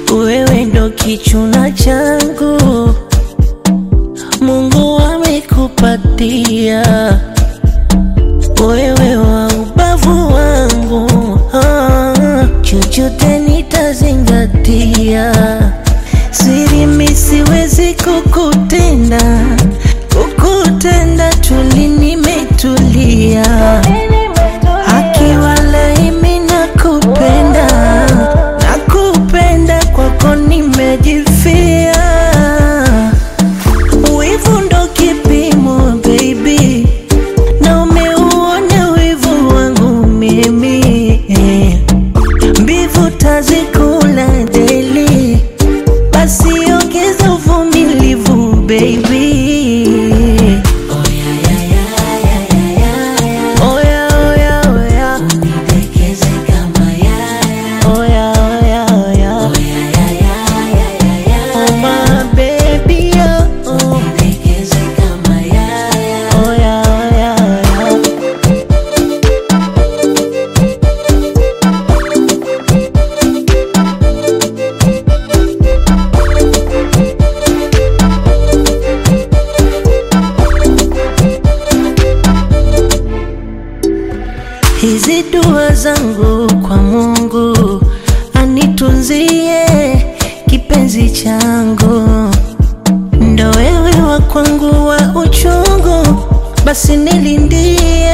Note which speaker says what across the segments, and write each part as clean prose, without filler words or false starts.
Speaker 1: wewe ndo kichuna changu, Mungu amekupatia, wewe wa ubavu wangu, chochote nitazingatia. Siri mimi siwezi kukutenda tuli nimetulia, akiwa laimi nakupenda kwako nimejifia. Wivu ndo kipimo baby, na umeuona wivu wangu mimi, mbivu tazikula daily, basi ongeza uvumilivu baby. Hizi dua zangu kwa Mungu anitunzie kipenzi changu, ndo wewe wa kwangu wa uchungu, basi nilindie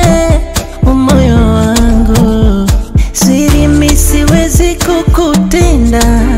Speaker 1: moyo wangu. Siri mimi siwezi kukutenda